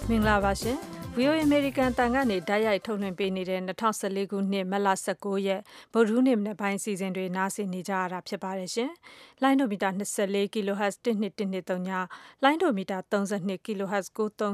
မင်္ဂလာပါရှင် VOA American တန်ကနေဓာတ်ရိုက်ထုတ်လွှင့်ပေးနေတဲ့2014ခုနှစ်မတ်လ19ရက်ဗုဒ္ဓဟူးနေ့မနက်ပိုင်းအစီအစဉ်တွေနားဆင်နေကြရတာဖြစ်ပါတယ်ရှင်။လိုင်းဒိုမီတာ24 kHz 1213 လိုင်းဒိုမီတာ32 kHz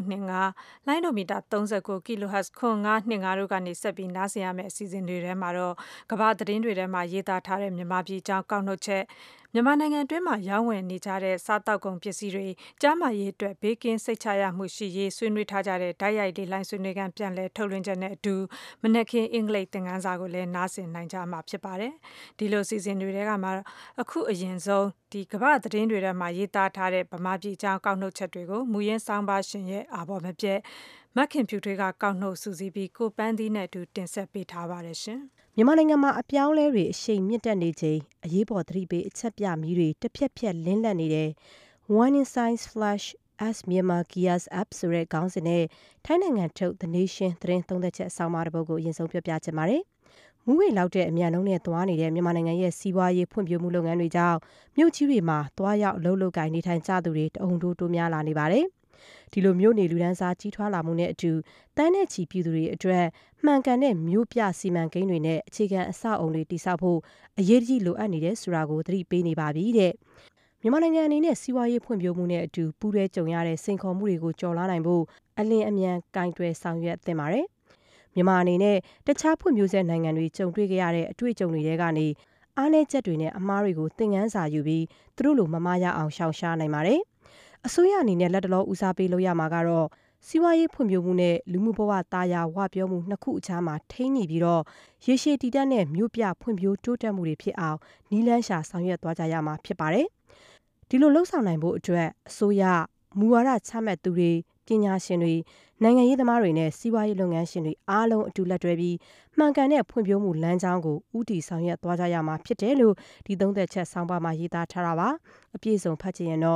9325လိုင်းဒိုမီတာ39 kHz 9525တို့ကနေဆက်ပြီးနားဆင်ရမယ့်အစီအစဉ်တွေထဲမှာတော့ကမ္ဘာသတင်းတွေထဲမှာရေးသားထားတဲ့မြန်မာပြည်အကြောင်းကောက်နှုတ်ချက်မြန်မာနိုင်ငံအတွင်းမှာရောင်းဝယ်နေကြတဲ့စားတောက်ကုန်ပစ္စည်းတွေကြားမာရေးအတွက်ဘေးကင်းစိတ်ချရမှုရှိရေးဆွေးနွေးထားကြတဲ့ဓာတ်ရိုက်လေးလိုင်းဆွေးနွေးခန်းပြန်လည်ထုတ်လွှင့်ချက်နဲ့အတူမနက်ခင်းအင်္ဂလိပ်သင်ခန်းစာကိုလည်းနားဆင်နိုင်ကြမှာဖြစ်ပါတယ်။ဒီလိုအစီအစဉ်တွေထဲကမှအခုအရင်ဆုံးဒီကမ္ဘာသတင်းတွေထဲမှာရေးသားထားတဲ့ဗမာပြည်အကြောင်းကောက်နှုတ်ချက်တွေကိုမူရင်းဆောင်းပါရှင်ရဲ့အာဘော်မပြည့်မခင်ဖြူထွေးကကောက်နှုတ်စုစည်းပြီးကိုပန်းသီးနဲ့အတူတင်ဆက်ပေးထားပါတယ်ရှင်။မြန်မာနိုင်ငံမှာအပြောင်းလဲတွေအရှိန်မြင့်တက်နေချိန်အရေးပေါ်သတိပေးအချက်ပြမီးတွေတစ်ဖြက်ဖြက်လင်းလက်နေတဲ့ Warning Signs Flash as Myanmar Gears Up ဆိုတဲ့ခေါင်းစဉ်နဲ့ထိုင်းနိုင်ငံထုတ် The Nation သတင်းသုံးသက်ချက်အဆောင်အမတစ်ပုဒ်ကိုအရင်ဆုံးပြောပြချင်ပါတယ်။မူဝေလောက်တဲ့အမြန်နှုန်းနဲ့သွားနေတဲ့မြန်မာနိုင်ငံရဲ့စီးပွားရေးဖွံ့ဖြိုးမှုလုပ်ငန်းတွေကြောင့်မြို့ကြီးတွေမှာသွားရောက်အလုပ်လုပ်ကိုင်နေထိုင်ကြသူတွေတအုံတိုးများလာနေပါတယ်။ဒီလိုမျိုးနေလူဒန်းစားကြီးထွားလာမှုနဲ့အတူတန်းတဲ့ချီပြည်သူတွေအတွက်မှန်ကန်တဲ့မျိုးပြစီမံကိန်းတွေနဲ့အခြေခံအဆောက်အုံတွေတည်ဆောက်ဖို့အရေးကြီးလိုအပ်နေတယ်ဆိုတာကိုသတိပေးနေပါပြီတဲ့မြန်မာနိုင်ငံအနေနဲ့စီးပွားရေးဖွံ့ဖြိုးမှုနဲ့အတူပူးတွဲကြုံရတဲ့စိန်ခေါ်မှုတွေကိုကျော်လွှားနိုင်ဖို့အလင်းအမြန်ကင်တွယ်ဆောင်ရွက်သင့်ပါတယ်မြန်မာအနေနဲ့တခြားဖွံ့ဖြိုးဆဲနိုင်ငံတွေကြုံတွေ့ခဲ့ရတဲ့အတွေ့အကြုံတွေကနေအားနည်းချက်တွေနဲ့အမှားတွေကိုသင်ခန်းစာယူပြီးသူတို့လိုမမှားရအောင်ရှောင်ရှားနိုင်ပါတယ်အစိုးရအနေနဲ့လက်တလောဦးစားပေးလုပ်ရမှာကတော့စီးပွားရေးဖွံ့ဖြိုးမှုနဲ့လူမှုဘဝတာယာဝပြောမှုနှစ်ခုအကြားမှာထိန်းညှိပြီးတော့ရေရှည်တည်တံ့တဲ့မြို့ပြဖွံ့ဖြိုးတိုးတက်မှုတွေဖြစ်အောင်နီးလန်းရှာဆောင်ရွက်သွားကြရမှာဖြစ်ပါတယ်။ဒီလိုလှုပ်ဆောင်နိုင်ဖို့အတွက်အစိုးရမူဝါဒချမှတ်သူတွေပညာရှင်တွေနိုင်ငံရေးသမားတွေနဲ့စီးပွားရေးလုပ်ငန်းရှင်တွေအားလုံးအတူလက်တွဲပြီးမှန်ကန်တဲ့ဖွံ့ဖြိုးမှုလမ်းကြောင်းကိုဥတီဆောင်ရွက်သွားကြရမှာဖြစ်တယ်လို့ဒီသုံးသက်ချက်ဆောင်းပါးမှာရေးသားထားတာပါ။အပြည့်စုံဖတ်ချင်ရင်တော့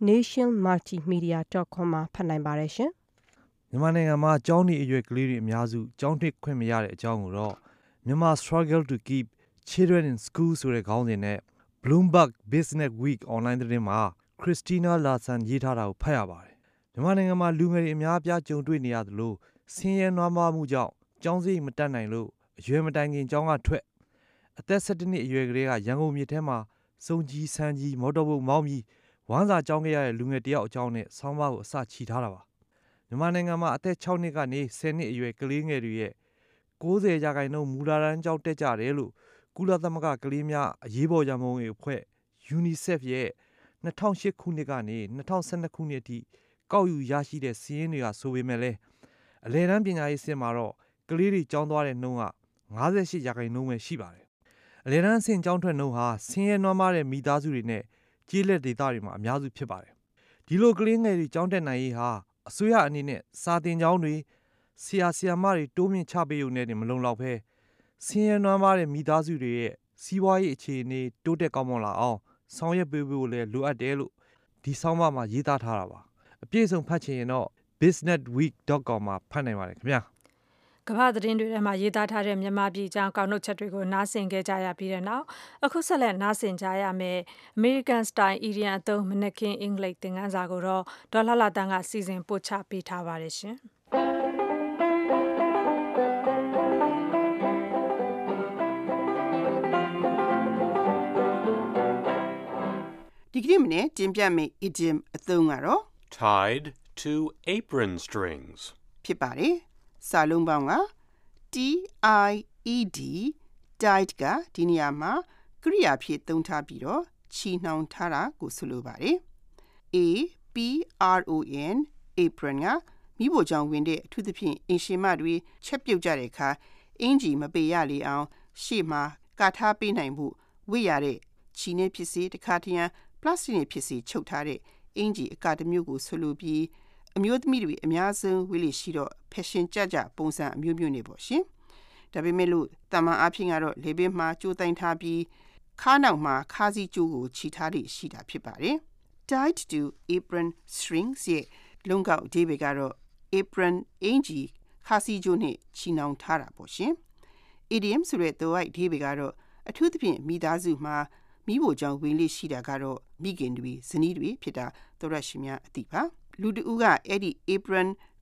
nationmultimedia.com မှာဖတ်နိုင်ပါတယ်ရှင်။မြန်မာနိုင်ငံမှာကျောင်းနေအရွယ်ကလေးတွေအများစုကျောင်းနှစ်ခွင့်မရတဲ့အကြောင်းကိုတော့ Myanmar Struggle to Keep Children in School ဆိုတဲ့ခေါင်းစဉ်နဲ့ Bloomberg Business Week online သတင်းမှာ Christina Larson ရေးထားတာကိုဖတ်ရပါတယ်။မြန်မာနိုင်ငံမှာလူငယ်တွေအများအပြားကြုံတွေ့နေရသလိုဆင်းရဲနွမ်းပါးမှုကြောင့်ကျောင်းစရိတ်မတက်နိုင်လို့အရွယ်မတိုင်ခင်ကျောင်းကထွက်အသက်17နှစ်အရွယ်ကလေးကရန်ကုန်မြို့ထဲမှာစုံကြီးဆန်းကြီးမော်တော်ဘုတ်မောင်းပြီးဝမ်းစာကြောင်းခဲ့ရတဲ့လူငယ်တယောက်အကြောင်းနဲ့ဆောင်းပါးကိုအစချီထားတာပါမြန်မာနိုင်ငံမှာအသက်6နှစ်ကနေ10နှစ်အရွယ်ကလေးငယ်တွေရဲ့90%မူလတန်းကျောင်းတက်ကြတယ်လို့ကုလသမဂ္ဂကလေးများအရေးပေါ်ရန်ပုံငွေအဖွဲ့ UNICEF ရဲ့2008ခုနှစ်ကနေ2012ခုနှစ်အထိကောက်ယူရရှိတဲ့စာရင်းတွေကဆိုပေမဲ့လည်းအလယ်တန်းပညာရေးစစ်မှာတော့ကလေးတွေကျောင်းသွားတဲ့နှုန်းက58%ပဲရှိပါတယ်အလယ်တန်းအဆင့်ကျောင်းထွက်နှုန်းဟာဆင်းရဲနွမ်းပါးတဲ့မိသားစုတွေနဲ့ကျေးလက်ဒေသတွေမှာအများစုဖြစ်ပါတယ်ဒီလိုကလေးငယ်တွေကျောင်းတက်နိုင်ရေးဟာအစိုးရအနေနဲ့စာသင်ကျောင်းတွေဆရာဆရာမတွေတိုးမြင့်ချပေးရုံနဲ့မလုံလောက်ဘဲဆင်းရဲနွမ်းပါးတဲ့မိသားစုတွေရဲ့စီးပွားရေးအခြေအနေတိုးတက်ကောင်းမွန်လာအောင်ဆောင်ရွက်ပေးဖို့လည်းလိုအပ်တယ်လို့ဒီဆောင်းပါးမှာရေးသားထားတာပါအပြည့်အစုံဖတ်ချင်ရင်တော့ businessweek.com မှာဖတ်နိုင်ပါတယ်ခင်ဗျာကမ္ဘာသတင်းတွေထဲမှာရေးသားထားတဲ့မြန်မာပြည်အကြောင်းကောက်နှုတ်ချက်တွေကိုနားဆင်ခဲ့ကြရပြီးတဲ့နောက်အခုဆက်လက်နားဆင်ကြရမယ် American Style Indian အသုံးမနက်ခင်းအင်္ဂလိပ်သင်ခန်းစာကိုတော့ဒေါ်လာလာတန်းကစီစဉ်ပို့ချပေးထားပါတယ်ရှင်ဒီကနေ့မနေ့တင်ပြမယ့် idiom အသုံးကတော့ tied to apron strings ဖြစ်ပါတယ်စာလုံးပေါင်းက TIED tied ကဒီနေရာမှာကရိယာဖြစ်သုံးထားပြီးတော့ချီနှောင်ထားတာကိုဆိုလိုပါတယ် APRON apron ကမိဖို့ကြောင့်ဝင်တဲ့အထူးသဖြင့်အင်ရှင်မတွေချက်ပြုတ်ကြတဲ့အခါအင်ဂျီမပေရလေအောင်ရှေ့မှာကာထားပေးနိုင်ဖို့ဝတ်ရတဲ့ချီနဲ့ဖြစ်စေတစ်ခါတရံပလတ်စတစ်နဲ့ဖြစ်စေချုပ်ထားတဲ့အင်ဂျီအကာတစ်မျိုးကိုဆိုလိုပြီးအမျိုးသမီးတွေအများဆုံးဝေးလေရှိတော့ fashion ကြပုံစံအမျိုးမျိုးနေပေါ့ရှင်။ဒါပေမဲ့လို့တမန်အားဖြင့်ကတော့လေဘင်းမှာကြိုးတိုင်ထားပြီးခါးနောက်မှာခါးစည်းကြိုးကိုချီထားလိရှိတာဖြစ်ပါတယ်။ Tied to apron strings ရဲ့လုံးကောက်အဓိပ္ပာယ်ကတော့ apron အင်ဂျီခါးစည်းကြိုးနဲ့ချီနှောင်ထားတာပေါ့ရှင်။ Idiom ဆိုတဲ့သွယ်ဝိုက်အဓိပ္ပာယ်ကတော့အထူးသဖြင့်မိသားစုမှာမိဖို့ကြောင့်ဝင်လေရှိတာကတော့မိခင်တွေဇနီးတွေဖြစ်တာသောရရှိများအသိပါလူတဦးကအဲ့ဒီ apron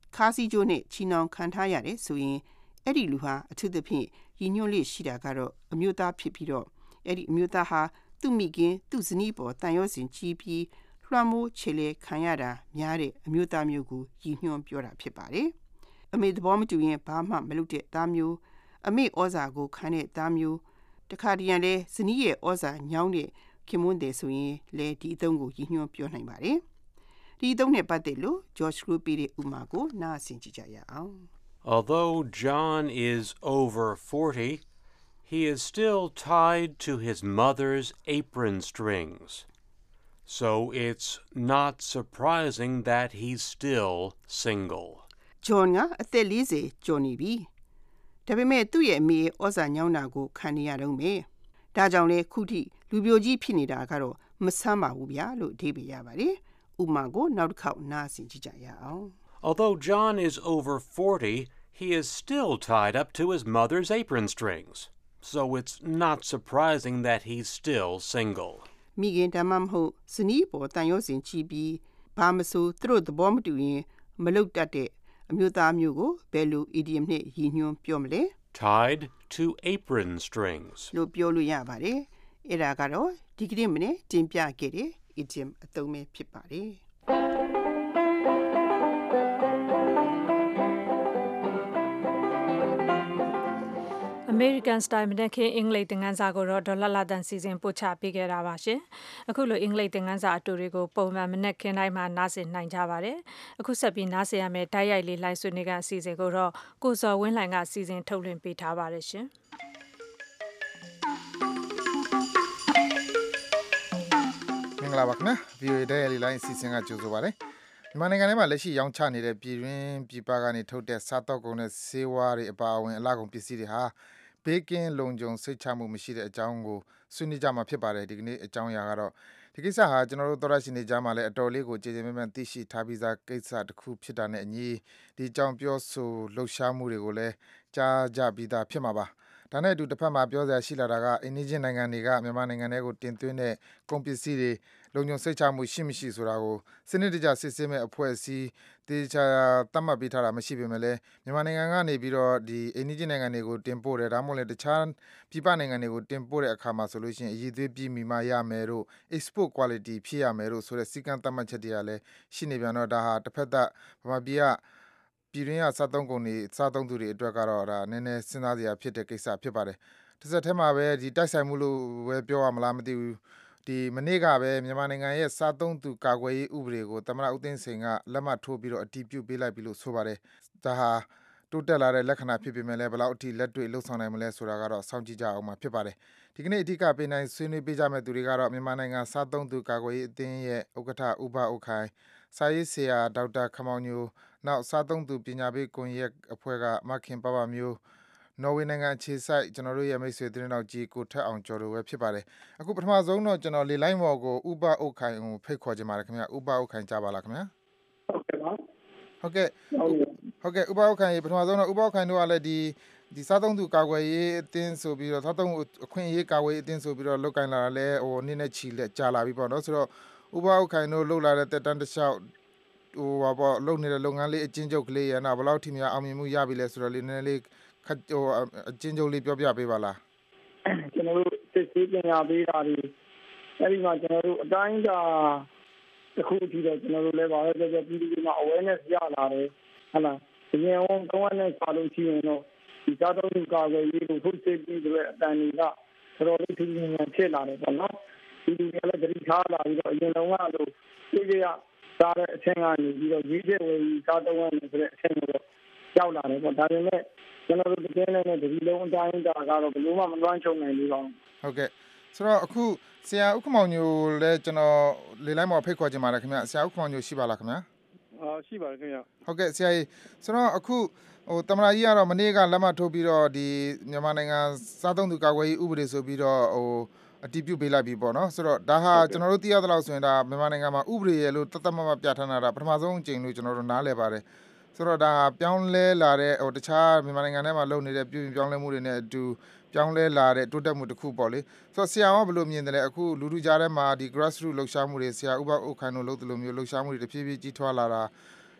ခါးစီးကျိုးနဲ့ချီနှောင်ခံထားရတယ်ဆိုရင်အဲ့ဒီလူဟာအထူးသဖြင့်ရည်ညွှန်းလေးရှိတာကတော့အမျိုးသားဖြစ်ပြီးတော့အဲ့ဒီအမျိုးသားဟာသူ့မိခင်သူ့ဇနီးပေါ်တန်ရုံးစင်ကြီးပြီးလွှမ်းမိုးချေလေခံရတာများတဲ့အမျိုးသားမျိုးကိုရည်ညွှန်းပြောတာဖြစ်ပါတယ်။အမေသဘောမတူရင်ဘာမှမလုပ်တဲ့သားမျိုးအမေဩဇာကိုခံတဲ့သားမျိုးတခါတရံလဲဇနီးရဲ့ဩဇာညောင်းတဲ့ခင်မွန်းတယ်ဆိုရင်လေဒီအသုံးကိုရည်ညွှန်းပြောနိုင်ပါတယ်။ဒီအသုံးနဲ့ပတ်သက်လို့ George Group ရဲ့ဥမာကိုနားဆင်ကြည့်ကြရအောင်။ Although John is over 40, he is still tied to his mother's apron strings. So it's not surprising that he's still single. John ကအသက်40ကျော်နေပြီ။ဒါပေမဲ့သူ့ရဲ့အမေဩဇာညောင်းတာကိုခံနေရတော့မယ်။ဒါကြောင့်လေခုထိလူပြိုကြီးဖြစ်နေတာကတော့မဆမ်းပါဘူးဗျာလို့အဓိပ္ပာယ်ရပါတယ်။ဥပမာကိုနောက်တစ်ခေါက်နားဆင်ကြည့်ကြရအောင်။ Although John is over 40, he is still tied up to his mother's apron strings. So it's not surprising that he's still single. မိခင်ဒါမှမဟုတ်ဇနီးပေါ်တန်ရုံးစင်ကြည့်ပြီးဘာမဆိုသူတို့သဘောမတူရင်မလုပ်တတ်တဲ့အမျိုးသားမျိုးကိုဘယ်လို idiom နဲ့ရည်ညွှန်းပြောမလဲ Tied to apron strings. လို့ပြောလို့ရပါတယ်။အဲ့ဒါကတော့ဒီကနေ့မနေ့တင်ပြခဲ့တဲ့ idiom အသုံးပဲဖြစ်ပါတယ်။ American Style မနက်ခင်းအင်္ဂလိပ်သင်ခန်းစာကိုတော့ဒေါ်လာလာတန်စီစဉ်ပို့ချပေးခဲ့တာပါရှင်။အခုလိုအင်္ဂလိပ်သင်ခန်းစာအတူတွေကိုပုံမှန်မနက်ခင်းတိုင်းမှာနားဆင်နိုင်ကြပါတယ်။အခုဆက်ပြီးနားဆင်ရမယ့်တိုက်ရိုက်လေးလိုက်ဆွေးနွေးကအစီအစဉ်ကိုတော့ကိုစော်ဝင်းလှိုင်ကစီစဉ်ထုတ်လွှင့်ပေးထားပါတယ်ရှင်။မင်္ဂလာပါခင်ဗျာ VOA တိုက်ရိုက်လေးလိုက်စီစဉ်ကကြိုဆိုပါရစေ။မြန်မာနိုင်ငံထဲမှာလက်ရှိရောင်းချနေတဲ့ပြည်တွင်းပြည်ပကနေထုတ်တဲ့စားတောက်ကုန်နဲ့ဆေးဝါးတွေအပါအဝင်အလှကုန်ပစ္စည်းတွေဟာဘေးကင်းလုံခြုံစိတ်ချမှုမရှိတဲ့အကြောင်းကိုဆွေးနွေးကြမှာဖြစ်ပါတယ်ဒီကနေ့အကြောင်းအရာကတော့ဒီကိစ္စဟာကျွန်တော်တို့သောရရှိနေကြမှာလည်းအတော်လေးကိုကြည်ကြည်မန်းသိရှိထားပြီးသားကိစ္စတစ်ခုဖြစ်တာနဲ့အညီဒီအကြောင်းပြောဆိုလှုပ်ရှားမှုတွေကိုလည်းကြားကြပြီးသားဖြစ်မှာပါဒါနဲ့အတူတစ်ဖက်မှာပြောစရာရှိလာတာကအိန္ဒိယနိုင်ငံတွေကမြန်မာနိုင်ငံတွေကိုတင်သွင်းတဲ့ကုန်ပစ္စည်းတွေလုံခြုံစိတ်ချမှုရှိမရှိဆိုတာကိုစနစ်တကျစစ်ဆေးမဲ့အဖွဲ့အစည်းတေချာသတ်မှတ်ပေးထားတာမရှိပေမဲ့လည်းမြန်မာနိုင်ငံကနေပြီးတော့ဒီအိန္ဒိယနိုင်ငံတွေကိုတင်ပို့တယ်ဒါမှမဟုတ်လည်းတခြားပြည်ပနိုင်ငံတွေကိုတင်ပို့တဲ့အခါမှာဆိုလို့ရှိရင်အည်သွေးပြည်မိမှရမယ်တို့ export quality ဖြစ်ရမယ်တို့ဆိုတဲ့စီကံသတ်မှတ်ချက်တွေကလည်းရှိနေပြန်တော့ဒါဟာတစ်ဖက်သက်ဗမာပြည်ကပြည်တွင်းကစားသုံးကုန်တွေစားသုံးသူတွေအတွက်ကတော့ဒါနည်းနည်းစဉ်းစားစရာဖြစ်တဲ့ကိစ္စဖြစ်ပါတယ်တစ်စက်တည်းမှာပဲဒီတိုက်ဆိုင်မှုလို့ပဲပြောရမလားမသိဘူးဒီမနေ့ကပဲမြန်မာနိုင်ငံရဲ့စားသုံးသူကာကွယ်ရေးဥပဒေကိုသမ္မတဦးသိန်းစိန်ကလက်မှတ်ထိုးပြီးတော့အတည်ပြုပေးလိုက်ပြီလို့ဆိုပါတယ်ဒါဟာတိုးတက်လာတဲ့လက္ခဏာဖြစ်ပေမဲ့လည်းဘယ်လောက်အထိလက်တွေ့လှုပ်ဆောင်နိုင်မလဲဆိုတာကတော့စောင့်ကြည့်ကြအောင်မှာဖြစ်ပါတယ်ဒီကနေ့အဓိကပေးနိုင်ဆွေးနွေးပေးကြမယ့်သူတွေကတော့မြန်မာနိုင်ငံစားသုံးသူကာကွယ်ရေးအသင်းရဲ့ဥက္ကဋ္ဌဥပဥခိုင်စာရေးဆရာဒေါက်တာခမောင်ညိုနောက်စားသုံးသူပညာပေးကွန်ရက်အဖွဲ့ကမခင်ပပမျိုးနော်ဝေနိုင်ငံအခြေစိုက်ကျွန်တော်တို့ရဲ့မိတ်ဆွေသတင်းတော်ကြီးကိုထက်အောင်ကျော်တို့ပဲဖြစ်ပါတယ်အခုပထမဆုံးတော့ကျွန်တော်လေလိုင်းမော်ကိုဥပဥခိုင်ကိုဖိတ်ခေါ်ခြင်းပါတယ်ခင်ဗျဥပဥခိုင်ကြားပါလားခင်ဗျဟုတ်ကဲ့ပါဟုတ်ကဲ့ဥပဥခိုင်ပထမဆုံးတော့ဥပဥခိုင်တို့ကလည်းဒီစားသုံးသူကာကွယ်ရေးအသင်းဆိုပြီးတော့စားသုံးအခွင့်အရေးကာကွယ်ရေးအသင်းဆိုပြီးတော့လုပ်ကိုင်လာတာလဲဟိုနည်းနည်းချီလက်ကြာလာပြီပေါ့နော်ဆိုတော့ဥပဥခိုင်တို့လှုပ်လာတဲ့တက်တန်းတစ်လျှောက်ဟိုပါပေါ့လုပ်နေတဲ့လုပ်ငန်းလေးအချင်းချုပ်ကလေးရနာဘယ်လောက်ထိများအောင်မြင်မှုရပြီလဲဆိုတော့လေးနည်းနည်းလေးဟိုအချင်းချုပ်လေးပြောပြပေးပါလားကျွန်တော်တို့စစ်ဆေးပညာပေးတာတွေအဲဒီမှာကျွန်တော်တို့အတိုင်းအတာတစ်ခုအထိတော့ကျွန်တော်တို့လည်းပါပဲပြည်သူတွေမှာ awareness ရလာတယ်ဟုတ်လားဒီနေ့ဝန်ကောင်းတဲ့စာလုံးရှိရင်တော့ဒီစားသုံးသူကာကွယ်ရေးကို food safety ဆိုတဲ့အတန်တွေကတော်တော်လေးထူးထူးခြားခြားဖြစ်လာတယ်ပေါ့နော်ဒီလူတွေလည်းတတိထားလာပြီးတော့အရင်တုန်းကလို့သိကြရစားတဲ့အချင်းကနေပြီးတော့ရေးချက်ဝင်စားသုံးရမယ်ဆိုတဲ့အချင်းတွေတော့ရောက်လာတယ်ပေါ့ဒါပေမဲ့ကျွန်တော်တို့ဒီနေ့နဲ့ဒီလုံးအတိုင်းအတာကတော့ဘယ်လိုမှမလွှမ်းခြုံနိုင်ဘူးပေါ့ဟုတ်ကဲ့ဆိုတော့အခုဆရာဥက္ကမောင်ညိုလည်းကျွန်တော်လေလိုင်းမှာဖိတ်ခေါ်ခြင်းပါတယ်ခင်ဗျဆရာဥက္ကမောင်ညိုရှိပါလားခင်ဗျရှိပါတယ်ခင်ဗျဟုတ်ကဲ့ဆရာကြီးဆိုတော့အခုဟိုတမန်ကြီးကတော့မနေ့ကလက်မှတ်ထိုးပြီးတော့ဒီမြန်မာနိုင်ငံစားသုံးသူကာကွယ်ရေးဥပဒေဆိုပြီးတော့ဟိုအတည်ပြုပေးလိုက်ပြီပေါ့နော်ဆိုတော့ဒါဟာကျွန်တော်တို့သိရသလောက်ဆိုရင်ဒါမြန်မာနိုင်ငံမှာဥပဒေရဲ့လို့တသက်မပြဋ္ဌာန်းတာပထမဆုံးအကြိမ်လို့ကျွန်တော်တို့နားလည်ပါတယ်ဆိုတော့ဒါပြောင်းလဲလာတဲ့ဟိုတခြားမြန်မာနိုင်ငံထဲမှာလုပ်နေတဲ့ပြည်ပြောင်းလဲမှုတွေနဲ့အတူပြောင်းလဲလာတဲ့တိုးတက်မှုတစ်ခုပေါ့လေဆိုတော့ဆရာကဘယ်လိုမြင်တယ်လဲအခုလူထုကြားထဲမှာဒီ grassroots လှုပ်ရှားမှုတွေဆရာဥပဥခိုင်တို့လုပ်တယ်လို့မျိုးလှုပ်ရှားမှုတွေတဖြည်းဖြည်းကြီးထွားလာတာ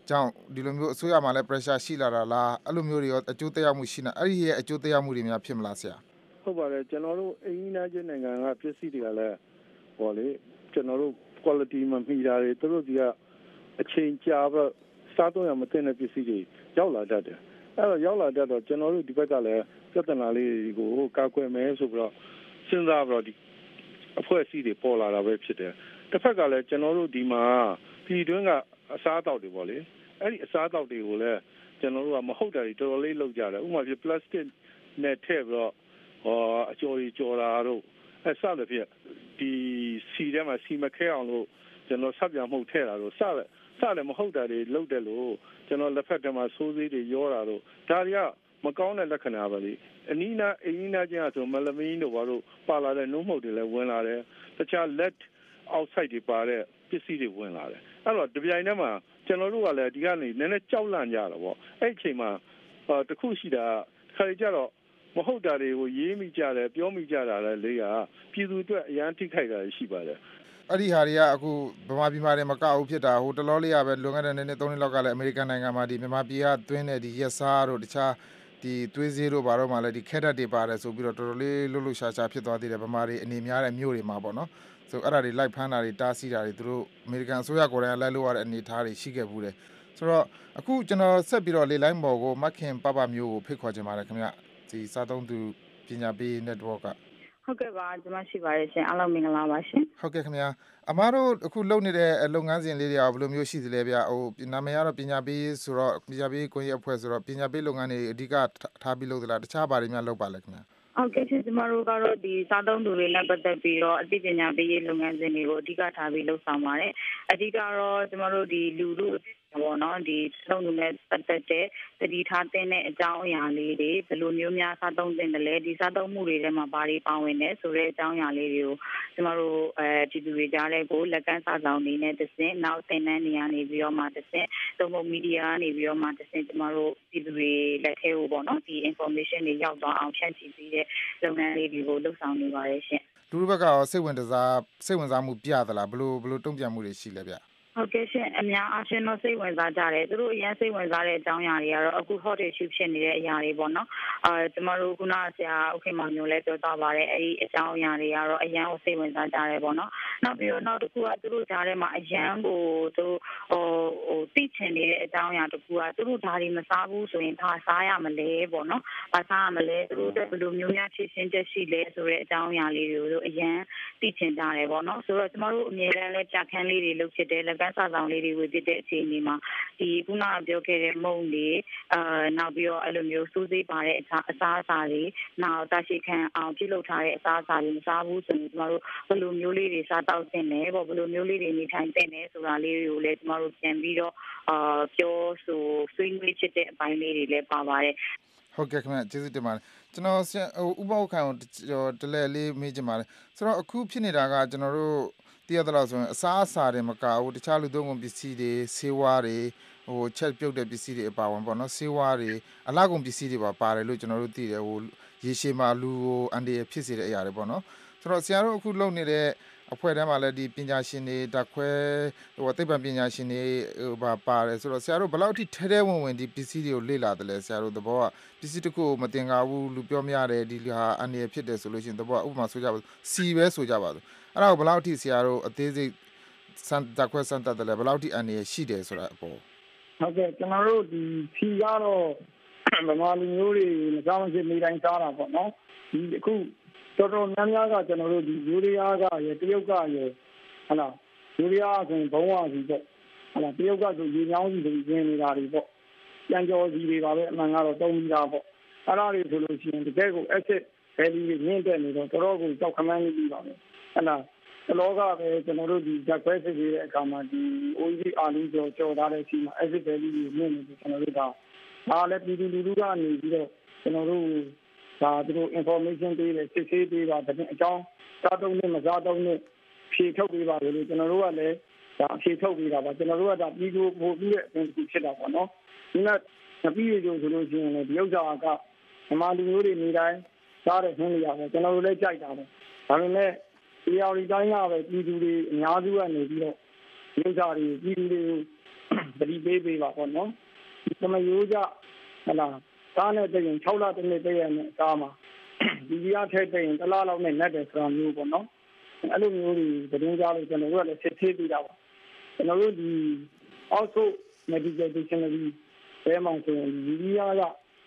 ကြောင့်ဒီလိုမျိုးအစိုးရမှာလည်း pressure ရှိလာတာလားအဲ့လိုမျိုးတွေရောအကျိုးသက်ရောက်မှုရှိနေအဲ့ဒီရဲ့အကျိုးသက်ရောက်မှုတွေများဖြစ်မလားဆရာဟုတ်ပါတယ်ကျွန်တော်တို့အင်းသားချင်းနိုင်ငံကပစ္စည်းတွေကလည်းဟောလေကျွန်တော်တို့ quality မမီတာတွေသူတို့ဒီကအချိန်ကြာတော့စားတော့ရမတင်တဲ့ပစ္စည်းတွေရောက်လာတတ်တယ်အဲ့တော့ရောက်လာတတ်တော့ကျွန်တော်တို့ဒီဘက်ကလည်းပြဿနာလေးတွေကိုကာကွယ်မယ်ဆိုပြီးတော့စဉ်းစားပြီးတော့ဒီအဖွဲ့အစည်းတွေပေါ်လာတာပဲဖြစ်တယ်တစ်ဖက်ကလည်းကျွန်တော်တို့ဒီမှာပြည်တွင်းကအစားအသောက်တွေပေါ့လေအဲ့ဒီအစားအသောက်တွေကိုလည်းကျွန်တော်တို့ကမဟုတ်တာတွေတော်တော်လေးလုပ်ကြတယ်ဥပမာပြပလတ်စတစ်နဲ့ထည့်ပြီးတော့အကျော်ကြီးကြော်တာတို့အဲ့စသဖြင့်ဒီစီထဲမှာစီမခဲအောင်လို့ကျွန်တော်ဆက်ပြန်မှုထည့်တာတို့စတယ်မဟုတ်တာတွေလုပ်တယ်လို့ကျွန်တော်လက်ဖက်ထဲမှာစိုးသေးတွေရောတာတို့ဒါတွေကမကောင်းတဲ့လက္ခဏာပဲလေအနီးနားချင်းဆိုမလမင်းတို့ဘာလို့ပါလာတဲ့နှုတ်မှုတွေလည်းဝင်လာတယ်တခြား let outside တွေပါတဲ့ပစ္စည်းတွေဝင်လာတယ်အဲ့တော့ဒီပြိုင်ထဲမှာကျွန်တော်တို့ကလည်းဒီကနေနည်းနည်းကြောက်လန့်ကြတာပေါ့အဲ့အချိန်မှာတခုရှိတာခါကြတော့မဟုတ်တာတွေကိုရေးမိကြတယ်ပြောမိကြတာလည်းလေကပြည်သူအတွက်အရန်ထိခိုက်တာရှိပါတယ်အဲ့ဒီဟာတွေကအခုဗမာပြည်မှာမကဘူးဖြစ်တာဟိုတလောလေးကပဲလွန်ခဲ့တဲ့နှစ်3နှစ်လောက်ကလည်းအမေရိကန်နိုင်ငံမှာဒီမြန်မာပြည်ကသွင်းတဲ့ဒီရက်စားတို့တခြားဒီသွေးစည်းတို့ဘာတော့မှလည်းဒီခဲတက်တွေပါတယ်ဆိုပြီးတော့တော်တော်လေးလှုပ်လှုပ်ရှားရှားဖြစ်သွားသေးတယ်ဗမာတွေအနေများတဲ့မြို့တွေမှာပေါ့နော်ဆိုအဲ့ဒါတွေလိုက်ဖမ်းတာတွေတားဆီးတာတွေသူတို့အမေရိကန်အစိုးရကိုယ်တိုင်လိုက်လို့ရတဲ့အနေအထားတွေရှိခဲ့ဘူးတယ်ဆိုတော့အခုကျွန်တော်ဆက်ပြီးတော့လေလိုင်းပေါ်ကိုမခင်ပပမျိုးကိုဖိတ်ခေါ်ချင်ပါတယ်ခင်ဗျဒီစားသုံးသူပညာပေး network ကဟုတ်ကဲ့ပါကျွန်မရှိပါရဲ့ရှင်အားလုံးမင်္ဂလာပါရှင်ဟုတ်ကဲ့ခင်ဗျာအမားတို့အခုလုပ်နေတဲ့လုပ်ငန်းစဉ်လေးတွေကဘယ်လိုမျိုးရှိသလဲဗျဟိုနာမည်ကတော့ပညာပေးဆိုတော့ပညာပေးကိုကြီးအဖွဲ့ဆိုတော့ပညာပေးလုပ်ငန်းတွေအဓိကထားပြီးလုပ်သလားတခြားဘာတွေများလုပ်ပါလဲခင်ဗျာဟုတ်ကဲ့ရှင်ကျမတို့ကတော့ဒီစားသုံးသူတွေနဲ့ပတ်သက်ပြီးတော့အသိပညာပေးရေးလုပ်ငန်းစဉ်တွေကိုအဓိကထားပြီးလုပ်ဆောင်ပါတယ်အဓိကတော့ကျမတို့ဒီလူတို့ပေါ့နော်ဒီသုံးသူနဲ့ပတ်သက်တဲ့တတိထားတဲ့အကြောင်းအရာလေးတွေဘယ်လိုမျိုးများစားသုံးသင့်တယ်လဲဒီစားသုံးမှုတွေထဲမှာဘာတွေပါဝင်လဲဆိုတဲ့အကြောင်းအရာလေးတွေကိုကျမတို့ပြည်သူတွေကြားထဲကိုလက်ကမ်းစာဆောင်နေနဲ့တစ်စင်းနောက်သင်တန်းနေရာနေပြီးတော့မှတစ်စင်းသုံးဖို့မီဒီယာနေပြီးတော့မှတစ်စင်းကျမတို့ပြည်သူတွေလက်ထဲကိုပေါ့နော်ဒီ information တွေရောက်သွားအောင်ဖြန့်ချိပေးတဲ့လုပ်ငန်းလေးတွေကိုလှုပ်ဆောင်နေပါတယ်ရှင်လူတို့ဘက်ကရောစိတ်ဝင်စားမှုပြသလားဘယ်လိုတုံ့ပြန်မှုတွေရှိလဲဗျဟုတ်ကဲ့ရှင်အများအားဖြင့်တော့စိတ်ဝင်စားကြတယ်သူတို့အရင်စိတ်ဝင်စားတဲ့အကြောင်းအရာတွေကတော့အခု hot issue ဖြစ်နေတဲ့အရာတွေပေါ့နော်ကျမတို့ခုနဆရာဥက္ကမောင်မျိုးလည်းပြောသွားပါတယ်အဲဒီအကြောင်းအရာတွေကတော့အရင်ကိုစိတ်ဝင်စားကြတယ်ပေါ့နော်နောက်ပြီးတော့နောက်တစ်ခုကသူတို့ကြားထဲမှာအရင်ကိုသူသိချင်နေတဲ့အကြောင်းအရာတစ်ခုကသူတို့ဓာတ်တွေမစားဘူးဆိုရင်ဘာစားရမလဲပေါ့နော်ဘာစားရမလဲသူတို့ဘယ်လိုမျိုးများဖြည့်ရှင်းချက်ရှိလဲဆိုတဲ့အကြောင်းအရာလေးတွေကိုအရင်သိချင်ကြတယ်ပေါ့နော်ဆိုတော့ကျမတို့အမြဲတမ်းလည်းကြာခန်းလေးတွေလုပ်ဖြစ်တယ်လက်ကစားဆောင်လေးတွေဝေဖြစ်တဲ့အခြေအနေမှာဒီခုနကပြောခဲ့တဲ့မုံတွေနောက်ပြီးတော့အဲ့လိုမျိုးစိုးစိပါတဲ့အစားအစာတွေနောက်တာရှိခံအောင်ပြုလုပ်ထားတဲ့အစားအစာတွေမစားဘူးဆိုရင်ကျမတို့ဘယ်လိုမျိုးလေးတွေစားတောက်သင့်လဲပေါ့ဘယ်လိုမျိုးလေးတွေနေထိုင်သင့်လဲဆိုတာလေးတွေကိုလည်းကျမတို့ပြန်ပြီးတော့ပြောဆိုဆွေးနွေးဖြစ်တဲ့အပိုင်းလေးတွေလည်းပါပါတယ်ဟုတ်ကဲ့ခင်ဗျကျေးဇူးတင်ပါတယ်ကျွန်တော်ဥပ္ပခန့်ကိုတလဲလေးမေးချင်ပါတယ်ဆိုတော့အခုဖြစ်နေတာကကျွန်တော်တို့တရတော့ဆိုရင်အစားအစာတွေမကဘူးတခြားလူသုံးကုန်ပစ္စည်းတွေဆေးဝါးတွေဟိုချက်ပြုတ်တဲ့ပစ္စည်းတွေအပါဝင်ပေါ့နော်ဆေးဝါးတွေအလားကုန်ပစ္စည်းတွေပါပါတယ်လို့ကျွန်တော်တို့သိတယ်ဟိုရေရှည်မှာလူကိုအန်ဒီဖြစ်စေတဲ့အရာတွေပေါ့နော်ဆိုတော့ဆရာတို့အခုလုပ်နေတဲ့အဖွဲ့ထဲမှာလည်းဒီပညာရှင်တွေတက်ခွဲဟိုသိပ္ပံပညာရှင်တွေဟိုပါတယ်ဆိုတော့ဆရာတို့ဘယ်လောက်ထိထဲဝင်ဒီပစ္စည်းတွေကိုလေ့လာတယ်လဲဆရာတို့သဘောကပစ္စည်းတစ်ခုကိုမတင်ကားဘူးလူပြောမရတယ်ဒီဟာအန်ဒီဖြစ်တယ်ဆိုလို့ရှိရင်သဘောဥပမာဆိုကြပါစီပဲဆိုကြပါစို့အဲ့ဒါကိုဘယ်လောက်ထိဆရာတို့အသေးစိတ်တက်ခွဲစမ်းသပ်တယ်လဲဘယ်လောက်ထိအန်ဒီရှိတယ်ဆိုတာအပေါ်ဟုတ်ကဲ့ကျွန်တော်တို့ဒီဖြီကတော့ဗမာလူမျိုးတွေမစားမဖြစ်နေတိုင်းစားတာပေါ့နော်ဒီအခုတော်တော်များများကကျွန်တော်တို့ဒီယူရီးယားကရတရုတ်ကရဟလာယူရီးယားဆိုရင်ဘုံဝါစီပေါ့ဟလာတရုတ်ကဆိုရေချောင်းစီတွေရင်းနေတာတွေပေါ့ပြန်ကြောစီတွေပါပဲအမှန်ကတော့တုံးပြီးသားပေါ့အဲ့ဒါတွေဆိုလို့ရှိရင်တကယ်ကို acid value တွေမြင့်တက်နေတော့တော်တော်ကိုကြောက်ခမန်းနေပြီပါပဲဟလာတလောကပဲကျွန်တော်တို့ဒီဓာတ်ခွဲစစ်ရေးတဲ့အခါမှာဒီ OEC အာလူကြော်ထားတဲ့စီမှာ acid value တွေမြင့်နေတယ်ကျွန်တော်တို့ကဒါလည်းပြည်သူလူထုကနေပြီးတော့ကျွန်တော်တို့ဒါသူတို့ information ပေးတယ်စစ်ဆေးပေးတာတဲ့အကြောင်းစားသုံးနဲ့မစားသုံးနဲ့ဖြေထုတ်ပေးပါလို့ကျွန်တော်တို့ကလည်းဒါဖြေထုတ်ပေးတာပါကျွန်တော်တို့ကဒါပြည်သူပို့ပြီးတဲ့အပြင်ဖြစ်တာပေါ့နော်ဒီကမပြီးရကြဆိုလို့ရှိရင်လည်းဒီဥစ္စာကဓမ္မလူမျိုးတွေနေတိုင်းစားတဲ့ဟင်းတွေရပဲကျွန်တော်တို့လည်းကြိုက်တာပဲဒါပေမဲ့ဒီအရီတိုင်းကပဲပြည်သူတွေအများစုကနေပြီးတော့ဒီဥစ္စာတွေပြည်သူတွေပရိပေးပေးပါပေါ့နော်ဒီသမယိုးကြဟလာသားနဲ့တရင်6လတနေ့တရက်နဲ့သားမှာဒီကြီးအထက်တရင်1လလောက်နဲ့နဲ့တယ်ဆိုတာမျိုးပေါ့နော်အဲ့လိုမျိုးတွေတင်းကြလို့ကျွန်တော်တို့ကလည်းစစ်ဆေးပြီးတာပါကျွန်တော်တို့ဒီ also medical dictionary ဘယ်မှာဆိုရင်ဒီကြီးက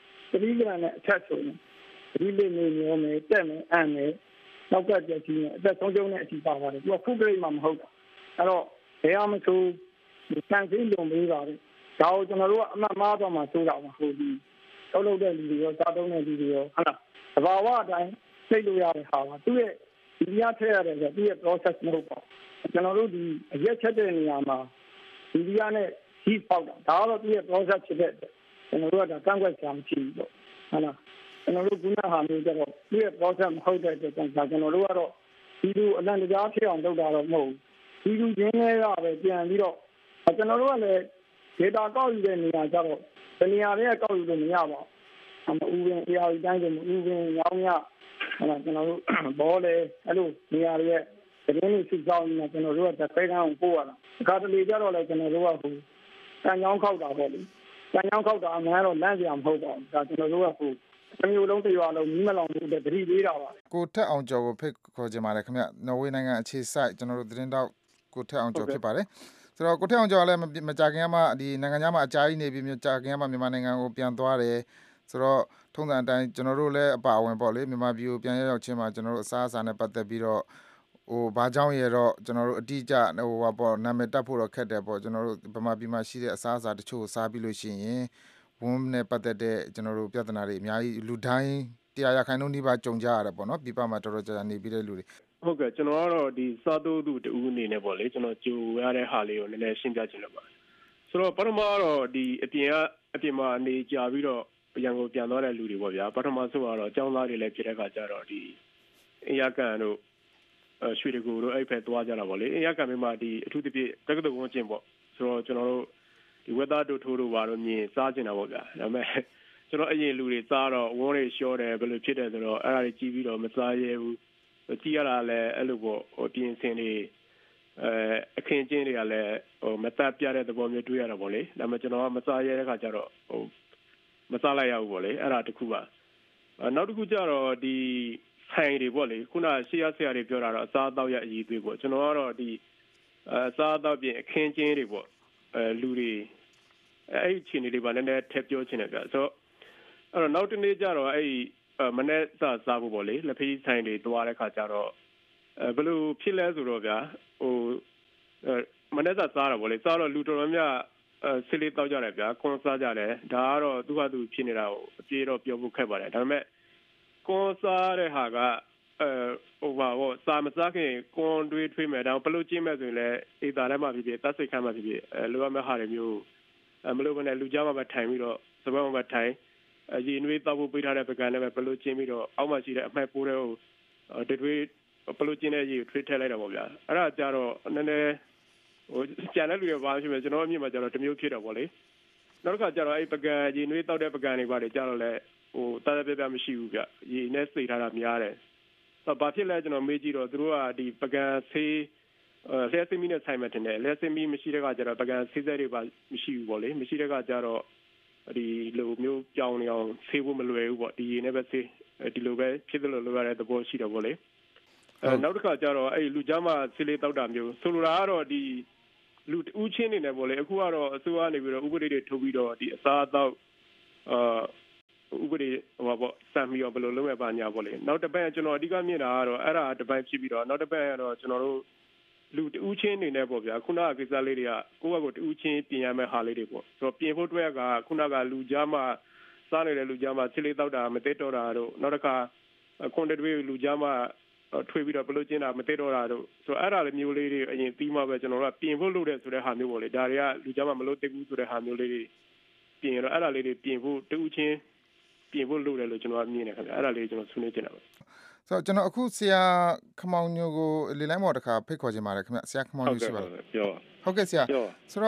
3 gram နဲ့အထက်ဆိုရင်ဒီလေးနေနေမယ်တက်မယ်အံ့မယ်နောက်ကကြည့်ရင်အသက်ဆုံးရှုံးတဲ့အထိပါပါတယ်သူက full grade မှမဟုတ်တာအဲ့တော့ဘယ်အောင်မဆိုစံစင်းလုံပေးပါတယ်ဒါကိုကျွန်တော်တို့ကအမှတ်မှားတော့မှဆိုတာပါဟိုဒီထုတ်လုပ်တဲ့လူတွေရောစားသုံးတဲ့လူတွေရောဟုတ်လားသဘာဝအတိုင်းစိတ်လို့ရတဲ့ဟာပါသူရဲ့ဒီရထည့်ရတယ်ဆိုသူရဲ့ process မဟုတ်ပါဘူးကျွန်တော်တို့ဒီအရက်ချက်တဲ့နေရာမှာဒီရနဲ့ကြီးပေါက်တာဒါကတော့သူရဲ့ process ဖြစ်တဲ့ကျွန်တော်တို့ကဒါကန့်ကွက်စရာမရှိဘူးပေါ့ဟုတ်လားကျွန်တော်တို့ကုနာဟာမျိုးကြတော့သူရဲ့ process မဟုတ်တဲ့အတွက်ကျွန်တော်တို့ကတော့ဒီလိုအလန့်တကြားဖြစ်အောင်လုပ်တာတော့မဟုတ်ဘူးဒီလူချင်းတွေကပဲပြန်ပြီးတော့ကျွန်တော်တို့ကလည်း data ကောက်ယူတဲ့နေရာကြတော့ဒီနေရာတွေကကောက်ယူလို့မရပါဘူးဥပင်တရားတိုင်းဆိုဥပင်ရောင်းရဟုတ်လားကျွန်တော်တို့ဘောလေအဲ့လိုနေရာတွေရဲ့သတင်းတွေစုဆောင်းနေကျွန်တော်တို့ကတစ်ဖက်ကန်းကိုပို့ရတာအခါတလေကြတော့လည်းကျွန်တော်တို့ကဟိုတန်ချောင်းခောက်တာပေါ့လေတန်ချောင်းခောက်တာအမှန်တော့လမ်းစရာမဟုတ်ပါဘူးဒါကျွန်တော်တို့ကဟိုအမျိုးလုံးတစ်ရွာလုံးမီးမလောင်ဘူးတဲ့သတိပေးတာပါကိုထက်အောင်ကျော်ကိုဖိတ်ခေါ်ကြပါရခင်ဗျနော်ဝေနိုင်ငံအခြေစိုက်ကျွန်တော်တို့သတင်းတောက်ကိုထက်အောင်ကျော်ဖြစ်ပါတယ်ဆိုတော့ကိုထက်အောင်ကျော်လည်းမကြခင်ကမှဒီနိုင်ငံခြားမှာအကြာကြီးနေပြီးကြာခင်ကမှမြန်မာနိုင်ငံကိုပြန်သွားတယ်ဆိုတော့ထုံးစံအတိုင်းကျွန်တော်တို့လည်းအပါအဝင်ပေါ့လေမြန်မာပြည်ကိုပြန်ရောက်ချင်းမှာကျွန်တော်တို့အစားအစာနဲ့ပတ်သက်ပြီးတော့ဟိုဘာကြောင့်ရတော့ကျွန်တော်တို့အတိအကျဟိုပါပေါ့နာမည်တက်ဖို့တော့ခက်တယ်ပေါ့ကျွန်တော်တို့ဗမာပြည်မှာရှိတဲ့အစားအစာတချို့စားပြီးလို့ရှိရင်ဝန်းနဲ့ပတ်သက်တဲ့ကျွန်တော်တို့ပြဿနာတွေအများကြီးလူတိုင်း100%နီးပါးကြုံကြရတယ်ပေါ့နော်ပြပမှာတော်တော်ကြာကြာနေပြီးတဲ့လူတွေဟုတ်ကဲ့ကျွန်တော်ကတော့ဒီစားတိုးသူတူအနေနဲ့ပေါ့လေကျွန်တော်ကြိုရတဲ့ဟာလေးကိုနည်းနည်းရှင်းပြချင်လို့ပါဆိုတော့ပထမတော့ဒီအပြင်မှာနေကြပြီးတော့ရန်ကုန်ပြန်သွားတဲ့လူတွေပေါ့ဗျာပထမဆုံးကတော့အကြောင်းသားတွေလည်းဖြစ်တဲ့အခါကျတော့ဒီအရကန်တို့ရွှေတကူတို့အဲ့ဖက်သွားကြတာပေါ့လေအရကန်မှာဒီအထူးသဖြင့်တက္ကသိုလ်ဝန်းကျင်ပေါ့ဆိုတော့ကျွန်တော်တို့ဒီဝက်သားတို့ထိုးတို့ပါတော့မြင်စားကျင်တာပေါ့ဗျာဒါပေမဲ့ကျွန်တော်အရင်လူတွေစားတော့ဝန်းတွေလျှောတယ်ဘယ်လိုဖြစ်တယ်ဆိုတော့အဲ့ဒါတွေကြည့်ပြီးတော့မစားရဲဘူးကြည့်ရတာလည်းအဲ့လိုပေါ့ဟိုပြင်ဆင်တွေအခင်းကျင်းတွေကလည်းဟိုမတက်ပြတဲ့သဘောမျိုးတွေ့ရတာပေါ့လေဒါပေမဲ့ကျွန်တော်ကမစားရဲတဲ့ခါကျတော့ဟိုမစားလိုက်ရဘူးပေါ့လေအဲ့ဒါတခုပါနောက်တစ်ခုကျတော့ဒီဆိုင်တွေပေါ့လေခုနရှေ့ရဆရာတွေပြောတာတော့အစားအသောက်ရအရေးသွေးပေါ့ကျွန်တော်ကတော့ဒီအစားအသောက်ပြင်အခင်းကျင်းတွေပေါ့လူတွေအဲ့ဒီချင်းတွေပါနည်းနည်းထည့်ပြောချင်တယ်ဗျဆိုတော့အဲ့တော့နောက်တစ်နေ့ကျတော့အဲ့ဒီမနေ့စားဖို့ပေါ့လေလက်ဖီးဆိုင်တွေတွားတဲ့ခါကျတော့ဘယ်လိုဖြစ်လဲဆိုတော့ဗျာဟိုမနေ့စားတာပေါ့လေစားတော့လူတော်တော်များဆေးလေးတောက်ကြတယ်ဗျာကွန်စားကြတယ်ဒါကတော့သူ့ဟာသူဖြစ်နေတာကိုအပြေတော့ပြောဖို့ခက်ပါတယ်ဒါပေမဲ့ကွန်စားတဲ့ဟာကဟိုပါဟောစာမစားခင်ကွန်တွေးထွေးမယ်ဒါဘယ်လိုကျင်းမဲ့ဆိုရင်လည်းအေးတာထဲမှာဖြစ်ဖြစ်တက်စိတ်ခမ်းမှာဖြစ်ဖြစ်လိုရမယ့်ဟာတွေမျိုးမလိုဘဲနဲ့လူကြားမှာပဲထိုင်ပြီးတော့စပယ်မှာပဲထိုင်ရေနွေးတောက်ဖို့ပေးထားတဲ့ပကံနဲ့ပဲဘယ်လိုကျင်းပြီးတော့အောက်မှာရှိတဲ့အမှတ်ပိုးတဲ့ဟိုတထွေးဘယ်လိုကျင်းတဲ့ရေကိုထွေးထည့်လိုက်တာပေါ့ဗျာအဲ့ဒါကြတော့နည်းနည်းဟိုကျန်တဲ့လူတွေဘာဖြစ်လဲကျွန်တော်အမြင်မှာကျတော့တမျိုးဖြစ်တော့ပေါ့လေနောက်တစ်ခါကျတော့အဲ့ပကံရေနွေးတောက်တဲ့ပကံတွေပါလေကျတော့လဲဟိုတားပြမရှိဘူးဗျရေနဲ့စိတ်ထားတာများတယ်ဆိုတော့ဘာဖြစ်လဲကျွန်တော်မေးကြည့်တော့သူတို့ကဒီပကံဆေးလျှက်စင်းမီနဲ့ဆိုင်မှတင်တယ်လျှက်စင်းမီမရှိတဲ့ကကျတော့ပကံဆေးစက်တွေပါမရှိဘူးပေါ့လေမရှိတဲ့ကကျတော့ဒီလိုမျိုးကြောင်နေအောင်ဆေးဖို့မလွယ်ဘူးပေါ့ဒီရေနဲ့ပဲဆေးဒီလိုပဲဖြစ်တယ်လို့လိုရတဲ့သဘောရှိတော့ပေါ့လေနောက်တစ်ခါကျတော့အဲ့လူကြားမှာဆေးလေးတောက်တာမျိုးဆိုလိုတာကတော့ဒီလူဦးချင်းနေတယ်ပေါ့လေအခုကတော့အစိုးရနေပြီးတော့ဥပဒေတွေထုတ်ပြီးတော့ဒီအစားအသောက်ဥပဒေဟိုပေါ့စံမီရောဘယ်လိုလုပ်ရပါညာပေါ့လေနောက်တစ်ပတ်ကျွန်တော်အဓိကမြင်တာကတော့အဲ့ဒါတစ်ပတ်ဖြစ်ပြီးတော့နောက်တစ်ပတ်ကတော့ကျွန်တော်တို့လူဦးချင်းနေနေပေါ့ဗျာခုနကကိစ္စလေးတွေကကိုယ့်ဘက်ကိုတူးချင်းပြင်ရမယ့်ဟာလေးတွေပေါ့ဆိုတော့ပြင်ဖို့အတွက်ကခုနကလူကြားမှာစားနေတဲ့လူကြားမှာချစ်လေးတောက်တာမသိတော့တာတို့နောက်တစ်ခါကွန်တက်တွေလူကြားမှာထွေးပြီးတော့ဘလို့ကျင်းတာမသိတော့တာတို့ဆိုတော့အဲ့ဒါလေးမျိုးလေးတွေအရင်ပြီးမှပဲကျွန်တော်တို့ကပြင်ဖို့လုပ်တယ်ဆိုတဲ့ဟာမျိုးပေါ့လေဒါတွေကလူကြားမှာမလို့သိဘူးဆိုတဲ့ဟာမျိုးလေးတွေပြင်တော့အဲ့ဒါလေးတွေပြင်ဖို့တူးချင်းပြင်ဖို့လုပ်တယ်လို့ကျွန်တော်မြင်နေခင်ဗျအဲ့ဒါလေးကျွန်တော်ဆွေးနွေးချင်တာပါဆိုတော့ကျွန်တော်အခုဆရာခမောင်ညိုကိုလေလိုင်းပေါ်တစ်ခါဖိတ်ခေါ်ခြင်းပါတယ်ခင်ဗျဆရာခမောင်ညိုရှိပါလားပြောဟုတ်ကဲ့ဆရာဆိုတော့ဟ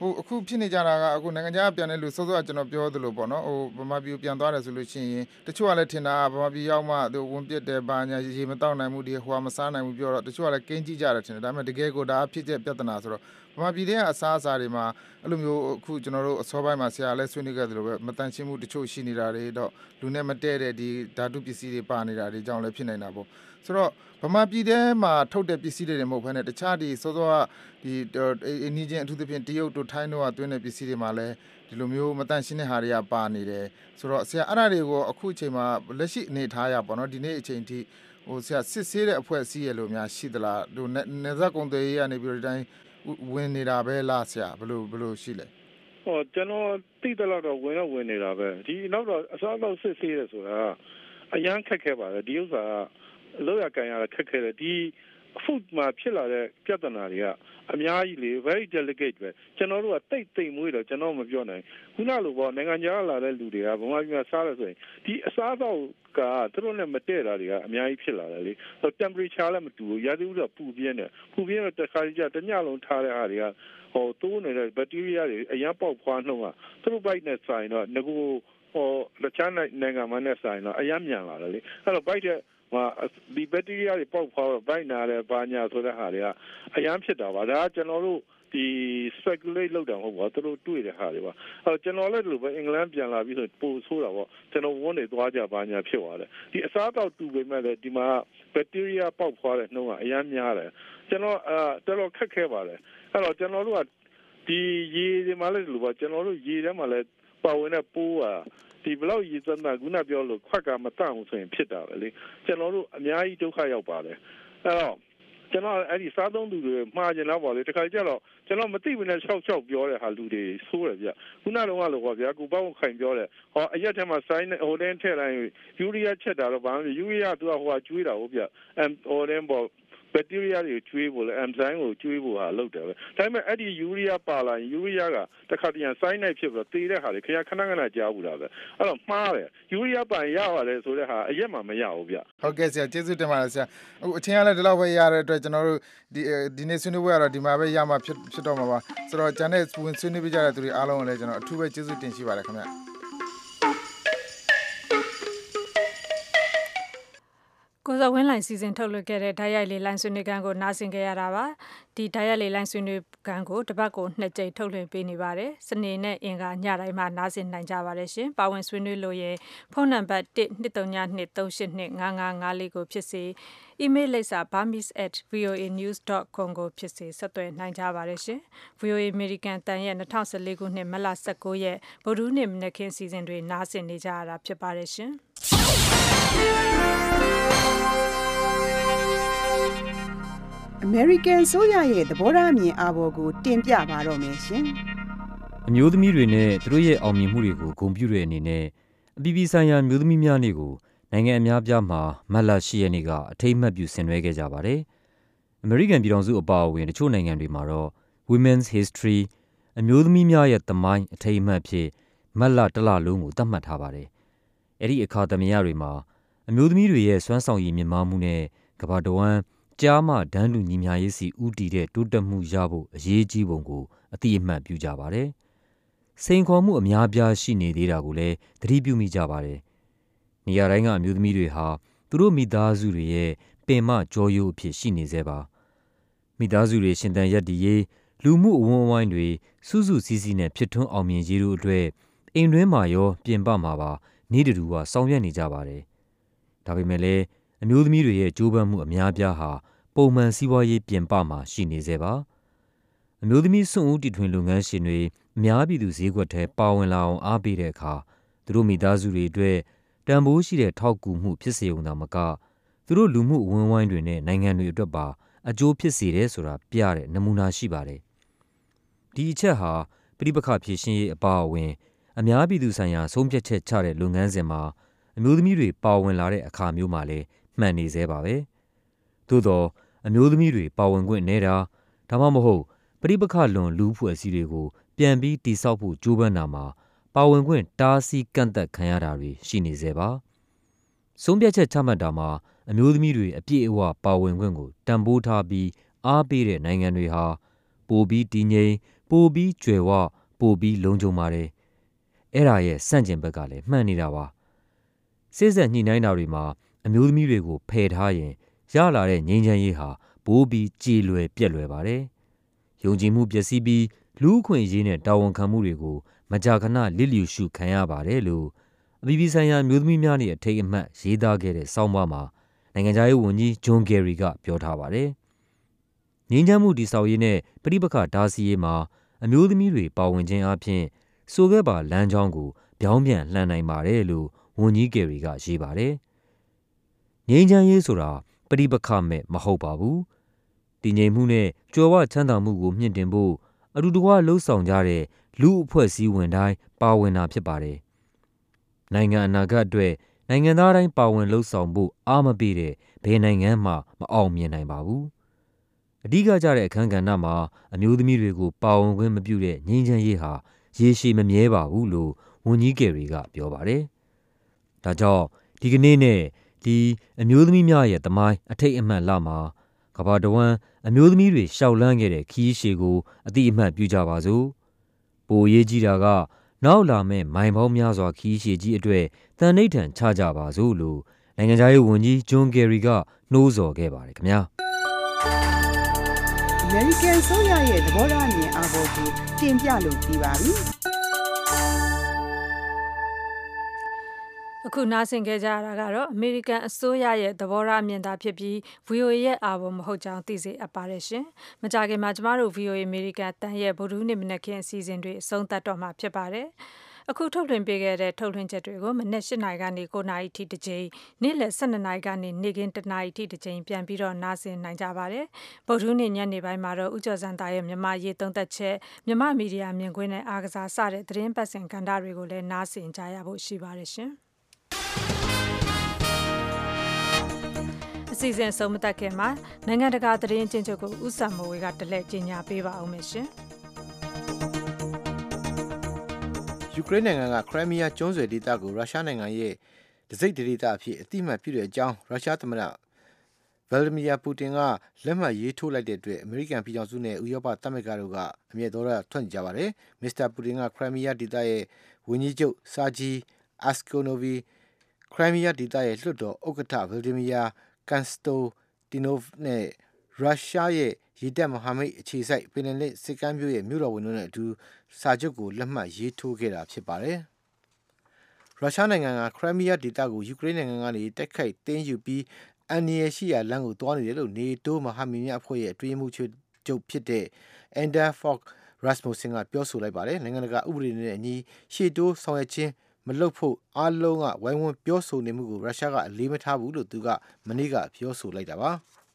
အခုဖြစ်နေကြတာကအခုနိုင်ငံခြားပြန်တဲ့လူစောစောကကျွန်တော်ပြောသလိုပေါ့နော်ဗမာပြည်ပြန်သွားတယ်ဆိုလို့ရှိရင်တချို့ကလည်းထင်တာဗမာပြည်ရောက်မှဝင်ပြစ်တယ်ဘာညာရေမတောက်နိုင်ဘူးဒီဟိုမစားနိုင်ဘူးပြောတော့တချို့ကလည်းကင်းကြည့်ကြတယ်ထင်တယ်ဒါပေမဲ့တကယ်ကိုဒါဖြစ်တဲ့ပြဿနာဆိုတော့ဗမာပြည်တဲ့အစားအစာတွေမှာအဲ့လိုမျိုးအခုကျွန်တော်တို့အစောပိုင်းမှာဆရာလည်းဆွေးနွေးခဲ့သလိုပဲမတန်ရှင်းမှုတချို့ရှိနေတာတွေတော့လူနဲ့မတည့်တဲ့ဒီဓာတုပစ္စည်းတွေပါနေတာတွေကြောင့်လည်းဖြစ်နေတာပေါ့ဆိုတော့ဗမာပြည်ထဲမှာထုတ်တဲ့ပစ္စည်းတွေမဟုတ်ဘဲနဲ့တခြားဒီစောစောကဒီအင်းကြီးချင်းအထူးသဖြင့်တရုတ်တို့ထိုင်းတို့ကတွင်းတဲ့ပစ္စည်းတွေမှာလည်းဒီလိုမျိုးမတန်ရှင်းတဲ့ဟာတွေကပါနေတယ်ဆိုတော့ဆရာအဲ့ဒါတွေကိုအခုအချိန်မှာလက်ရှိအနေထားရပေါ့နော်ဒီနေ့အချိန်ထိဆရာစစ်ဆေးတဲ့အဖွဲ့အစည်းရလို့များရှိသလားနေဇက်ကုံတွေကနေပြီးဒီတိုင်းဝင်နေတာပဲလားဆရာဘယ်လိုရှိလဲကျွန်တော်သိတယ်တော့ဝင်နေတာပဲဒီနောက်တော့အစားတော့စစ်ဆေးရဆိုတာအရန်ခက်ခဲပါတယ်ဒီဥစ္စာလောက်ရကန်ရခက်ခဲတယ်ဒီ food မှာဖြစ်လာတဲ့ပြဿနာတွေကအများကြီးလေ very delicate ပဲကျွန်တော်တို့ကတိတ်မွေးတော့ကျွန်တော်မပြောနိုင်ခုနလိုပေါ့နိုင်ငံခြားလာတဲ့လူတွေကဗမာပြည်မှာစားရဆိုရင်ဒီအစားတော့ကသူတို့နဲ့မတည့်တာတွေကအများကြီးဖြစ်လာတယ်လေ temperature လည်းမတူဘူးရာသီဥတုပူပြင်းတော့တစ်ခါကြတညလုံးထားတဲ့အားတွေကတိုးနေတဲ့ bacteria တွေအရင်ပေါက်ဖွားနှုန်းကသူတို့ bite နဲ့ဆိုင်တော့ငကိုတခြားနိုင်ငံမှာနဲ့ဆိုင်တော့အရင်မြန်လာတယ်လေအဲ့တော့ bite ဒီ bacteria တွေပေါက်ဖွားတော့ bite နာတယ်ဘာညာဆိုတဲ့ဟာတွေကအရင်ဖြစ်တာပါဒါကကျွန်တော်တို့ဒီ speculate လုပ်တာမဟုတ်ပါဘူးသူတို့တွေ့တဲ့ဟာတွေပါအဲ့တော့ကျွန်တော်လည်းဒီလိုပဲအင်္ဂလန်ပြန်လာပြီးဆိုပို့ဆိုးတာပေါ့ကျွန်တော်ဝန်းနေသွားကြဘာညာဖြစ်သွားတယ်ဒီအစားတောက်တူပေမဲ့လည်းဒီမှာ bacteria ပေါက်ဖွားတဲ့နှုန်းကအရင်များတယ်ကျွန်တော်တော်တော်ခက်ခဲပါတယ်အဲ့တော့ကျွန်တော်တို့ကဒီရေဒီမှာလည်းဒီလိုပါကျွန်တော်တို့ရေထဲမှာလည်းပါဝင်တဲ့ပိုးဒီဘလောက်ရည်စမ်းတာခုနပြောလို့ခွက်ကမတန့်ဘူးဆိုရင်ဖြစ်တာပဲလေကျွန်တော်တို့အများကြီးဒုက္ခရောက်ပါတယ်အဲ့တော့ကျွန်တော်အဲ့ဒီစားသုံးသူတွေမှားကျင်တော့ပါလေတခါကျတော့ကျွန်တော်မသိဘူးနဲ့ရှောက်ပြောတဲ့ဟာလူတွေဆိုးတယ်ဗျခုနကတော့လို့ဗျာကိုပေါ့ခိုင်ပြောတယ်အရက်ထဲမှာစိုင်းဟိုတန်းထည့်လိုက်ယူရီးယားချက်တာတော့ဘာမှယူရီးယားသူကကျွေးတာဟုတ်ဗျဟိုတန်းပေါ့bacteria တွေကျွေးဖို့လဲ enzyme ကိုကျွေးဖို့ဟာလုပ်တယ်ပဲဒါပေမဲ့အဲ့ဒီ urea ပါလာရင် urea ကတစ်ခါတည်းစိုင်းနိုင်ဖြစ်ပြီးတော့တေးတဲ့ဟာတွေခဏကြားဘူးလားပဲအဲ့တော့မှားတယ် urea ပါရပါတယ်ဆိုတဲ့ဟာအရက်မှမရဘူးဗျဟုတ်ကဲ့ဆရာကျေးဇူးတင်ပါတယ်ဆရာအခုအချိန်ကလည်းဒီလောက်ပဲရတဲ့အတွက်ကျွန်တော်တို့ဒီနေ့ဆွေးနွေးပွဲကတော့ဒီမှာပဲရမှာဖြစ်တော့မှာပါဆိုတော့ကျန်တဲ့ဆွေးနွေးပြကြတဲ့သူတွေအားလုံးကိုလည်းကျွန်တော်အထူးပဲကျေးဇူးတင်ရှိပါတယ်ခင်ဗျကိုဇော်ဝင်းလိုင်စီစဉ်ထုတ်လွှင့်ခဲ့တဲ့ဓာတ်ရိုက်လေးလိုင်းဆွေးနွေးခန်းကိုနားဆင်ခဲ့ရတာပါဒီဓာတ်ရိုက်လေးလိုင်းဆွေးနွေးခန်းကိုတစ်ပတ်ကို2ကြိမ်ထုတ်လွှင့်ပေးနေပါတယ်စနေနဲ့အင်္ဂါညတိုင်းမှာနားဆင်နိုင်ကြပါတယ်ရှင်ပါဝင်ဆွေးနွေးလို့ရင်ဖုန်းနံပါတ်12323825554ကိုဖြစ်စေအီးမေးလ်လိပ်စာ bamis@voanews.com ကိုဖြစ်စေဆက်သွယ်နိုင်ကြပါတယ်ရှင် VOA American တန်ရဲ့2014ခုနှစ်မတ်လ19ရက်ဗုဒ္ဓဟူးနေ့မနက်ခင်းစီစဉ်တွေနားဆင်နေကြရတာဖြစ်ပါတယ်ရှင် American ဆိုရရဲ့သဘောထားအမြင်အာဘော်ကိုတင်ပြပါတော့မယ်ရှင်။အမျိုးသမီးတွေနဲ့သူတို့ရဲ့အောင်မြင်မှုတွေကိုဂုဏ်ပြုတဲ့အနေနဲ့အပြည်ပြည်ဆိုင်ရာမျိုးသမီးများနေ့ကိုနိုင်ငံအများအပြားမှာမတ်လ10ရက်နေ့ကအထိမ်းအမှတ်ပြုဆင်နွှဲခဲ့ကြပါတယ်။ American ပြည်ထောင်စုအပါအဝင်တချို့နိုင်ငံတွေမှာတော့ Women's History အမျိုးသမီးများရဲ့သမိုင်းအထိမ်းအမှတ်ဖြစ်မတ်လတစ်လလုံးကိုသတ်မှတ်ထားပါတယ်။အဲ့ဒီအခါသမယတွေမှာအမျိုးသမီးတွေရဲ့စွမ်းဆောင်ရည်မြင့်မားမှုနဲ့ကမ္ဘာတစ်ဝန်းကြားမှဒန်းတူညီမျှရေးစီဦးတည်တဲ့တိုးတက်မှုရဖို့အရေးကြီးပုံကိုအတိအမှတ်ပြုကြပါတယ်။စိန်ခေါ်မှုအများပြားရှိနေသေးတာကိုလည်းသတိပြုမိကြပါတယ်။နေရာတိုင်းကအမျိုးသမီးတွေဟာသူတို့မိသားစုတွေရဲ့ပင်မကြောရိုးအဖြစ်ရှိနေသေးပါ။မိသားစုတွေရှင်သန်ရပ်တည်ရေးလူမှုအဝန်းအဝိုင်းတွေစုစုစည်းစည်းနဲ့ဖြစ်ထွန်းအောင်မြင်ရေးတို့အတွက်အိမ်တွင်းမှာရောပြင်ပမှာပါနေ့တူကဆောင်ရွက်နေကြပါတယ်။ဒါပေမဲ့လည်းအမျိုးသမီးတွေရဲ့ကြိုးပမ်းမှုအများပြားဟာပုံမှန်စီးပွားရေးပြင်ပမှာရှိနေသေးပါအမျိုးသမီးစွန့်ဦးတီထွင်လုပ်ငန်းရှင်တွေအများပြည်သူဈေးကွက်ထဲပါဝင်လာအောင်အားပေးတဲ့အခါသူတို့မိသားစုတွေအတွက်တန်ဖိုးရှိတဲ့ထောက်ကူမှုဖြစ်စေုံသာမကသူတို့လူမှုအဝန်းအဝိုင်းတွေနဲ့နိုင်ငံတွေအတွက်ပါအကျိုးဖြစ်စေတယ်ဆိုတာပြတဲ့နမူနာရှိပါတယ်ဒီအချက်ဟာပြိပခဖြည့်ရှင်ရေးအပါအဝင်အများပြည်သူဆိုင်ရာဆုံးဖြတ်ချက်ချတဲ့လုပ်ငန်းစဉ်မှာအမျိုးသမီးတွေပါဝင်လာတဲ့အခါမျိုးမှာလည်းမှန်နေသေးပါပဲသို့တော့အမျိုးသမီးတွေပါဝင်ခွင့်နေတာဒါမှမဟုတ်ပြိပခလွန်လူဖွဲ့စည်းတွေကိုပြန်ပြီးတည်ဆောက်ဖို့ကြိုးပမ်းတာမှာပါဝင်ခွင့်တားဆီးကန့်သက်ခံရတာတွေရှိနေသေးပါဆုံးဖြတ်ချက်ချမှတ်တာမှာအမျိုးသမီးတွေအပြည့်အဝပါဝင်ခွင့်ကိုတန်ဖိုးထားပြီးအားပေးတဲ့နိုင်ငံတွေဟာပိုပြီးတည်ငြိမ်ပပိုပြီးကျွယ်ဝပိုပြီးလုံခြုံပါတယ်အဲ့ဒါရဲ့စန့်ကျင်ဘက်ကလည်းမှန်နေတာပါစိစက်ညှိနှိုင်းတာတွေမှာအမျိုးသမီးတွေကိုဖယ်ထားရင်ရလာတဲ့ငြိမ်းချမ်းရေးဟာပိုပြီးကြည်လွယ်ပြက်လွယ်ပါတယ်ယုံကြည်မှုပျက်စီးပြီးလူ့အခွင့်အရေးနဲ့တာဝန်ခံမှုတွေကိုမကြာခဏလစ်လျူရှုခံရပါတယ်လို့အပြည်ပြည်ဆိုင်ရာမျိုးသမီးများနေ့အထိမ်းအမှတ်ရေးသားခဲ့တဲ့ဆောင်းပါးမှာနိုင်ငံခြားရေးဝန်ကြီးဂျွန်ဂယ်ရီကပြောထားပါတယ်ငြိမ်းချမ်းမှုတည်ဆောက်ရေးနဲ့ပဋိပက္ခတားဆီးရေးမှာအမျိုးသမီးတွေပါဝင်ခြင်းအပြင်ဆိုခဲ့ပါလမ်းကြောင်းကိုပြောင်းပြန်လှန်နိုင်ပါတယ်လို့ဝန်ကြီးဂယ်ရီကရေးပါတယ်ငြိမ်းချမ်းရေးဆိုတာပဋိပက္ခမဲ့မဟုတ်ပါဘူးတည်ငြိမ်မှုနဲ့ကြွယ်ဝချမ်းသာမှုကိုမြင့်တင်ဖို့အတူတကွလှုပ်ဆောင်ကြတဲ့လူအဖွဲ့အစည်းဝင်တိုင်းပါဝင်တာဖြစ်ပါတယ်နိုင်ငံအနာဂတ်အတွက်နိုင်ငံသားတိုင်းပါဝင်လှုပ်ဆောင်ဖို့အားမပေးတဲ့ဘယ်နိုင်ငံမှမအောင်မြင်နိုင်ပါဘူးအဓိကကျတဲ့အခန်းကဏ္ဍမှာအမျိုးသမီးတွေကိုပါဝင်ခွင့်မပြုတဲ့ငြိမ်းချမ်းရေးဟာရေရှည်မမြဲပါဘူးလို့ဝန်ကြီးဂယ်ရီကပြောပါတယ်ဒါကြောင့်ဒီကနေ့နဲ့ဒီအမျိုးသမီးများရဲ့သမိုင်းအထိတ်အမှတ်လမှာကမ္ဘာတဝန်းအမျိုးသမီးတွေရှောက်လန်းခဲ့တဲ့ခရီးရှည်ကိုအတိအမှတ်ပြုကြပါစို့ပိုရေးကြီးတာကနောက်လာမယ့်မိုင်ပေါင်းများစွာခရီးရှည်ကြီးအတွက်တန်ဋိဌာန်ချကြပါစို့လို့နိုင်ငံခြားရေးဝန်ကြီးဂျွန်ဂယ်ရီကနှိုးဆော်ခဲ့ပါတယ်ခင်ဗျာ American ဆိုရရဲ့သဘောထားအမြင်အာဘော်ကိုတင်ပြလို့ပြီးပါပြီအခုနားဆင်ခဲ့ကြရတာကတော့အမေရိကန်အစိုးရရဲ့သဘောထားအမြင်သာဖြစ်ပြီး VOA ရဲ့အာဘော်မဟုတ်ကြောင်းသိစေအပ်ပါတယ်ရှင်။မကြခင်မှာကျမတို့ VOA အမေရိကန်တန်ရဲ့ဗုဒ္ဓဟူးနေ့မနက်ခင်းအစီအစဉ်တွေအဆုံးသတ်တော့မှာဖြစ်ပါတယ်။အခုထုတ်လွှင့်ပေးခဲ့တဲ့ထုတ်လွှင့်ချက်တွေကိုမနက်၈နာရီကနေ9နာရီထိတစ်ကြိမ်နေ့လယ်12နာရီကနေနေ့ခင်း1နာရီထိတစ်ကြိမ်ပြန်ပြီးတော့နားဆင်နိုင်ကြပါတယ်။ဗုဒ္ဓဟူးနေ့ညနေပိုင်းမှာတော့ဦးကျော်စံသားရဲ့မြန်မာရေးသုံးသက်ချက်မြန်မာမီဒီယာမြင်ကွင်းနဲ့အားကစားစတဲ့သတင်းပတ်စင်ကဏ္ဍတွေကိုလည်းနားဆင်ကြရဖို့ရှိပါတယ်ရှင်။အစီအစဉ်ဆုံးမတက်ခင်မှာနိုင်ငံတကာသတင်းချင်းချုပ်ကိုဦးစံမိုးဝေကတလဲကြီးညာပေးပါအောင်မယ်ရှင်။ယူကရိန်းနိုင်ငံကခရိုင်းမီးယားကျွန်းဆွယ်ဒေသကိုရုရှားနိုင်ငံရဲ့တစိမ့်ဒေသအဖြစ်အတိအမှတ်ပြုတဲ့အကြောင်းရုရှားသမ္မတဗလာဒီမီယာပူတင်ကလက်မှတ်ရေးထိုးလိုက်တဲ့အတွက်အမေရိကန်ပြည်ထောင်စုနဲ့ဥရောပသမဂ္ဂတို့ကအမြဲတော်ထွက်ကြပါတယ်။မစ္စတာပူတင်ကခရိုင်းမီးယားဒေသရဲ့ဝန်ကြီးချုပ်စာဂျီအာစကိုနိုဗီခရိုင်းမီးယားဒေသရဲ့လွှတ်တော်ဥက္ကဋ္ဌဗလာဒီမီယာကန်စတိုတီနိုဗ်နဲ့ရုရှားရဲ့ရေတပ်မဟာမိတ်အခြေစိုက်ပင်လယ်လက်စစ်ကမ်းမြို့ရဲ့မြို့တော်ဝန်တို့နဲ့အတူစာချုပ်ကိုလက်မှတ်ရေးထိုးခဲ့တာဖြစ်ပါတယ်။ရုရှားနိုင်ငံကခရိုင်းမီးယားဒေသကိုယူကရိန်းနိုင်ငံကနေတိုက်ခိုက်သိမ်းယူပြီးအန်နီယရှိရာလမ်းကိုတွားနေတယ်လို့နေတိုးမဟာမိတ်များအဖွဲ့ရဲ့အတွင်းမှုချုပ်ဖြစ်တဲ့အန်ဒါဖော့ရက်စမုဆင်ကပြောဆိုလိုက်ပါတယ်။နိုင်ငံတကာဥပဒေနဲ့အညီရှေ့တိုးဆောင်ရွက်ခြင်းမလုပ်ဖို့အားလုံးကဝိုင်းဝန်းပြောဆိုနေမှုကိုရုရှားကအလေးမထားဘူးလို့သူကမနေ့ကပြောဆိုလိုက်တာပါ